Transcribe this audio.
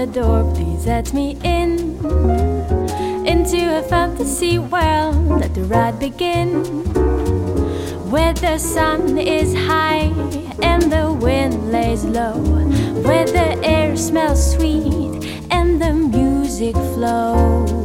the door, please let me in, into a fantasy world. Let the ride begin, where the sun is high and the wind lays low, where the air smells sweet and the music flows.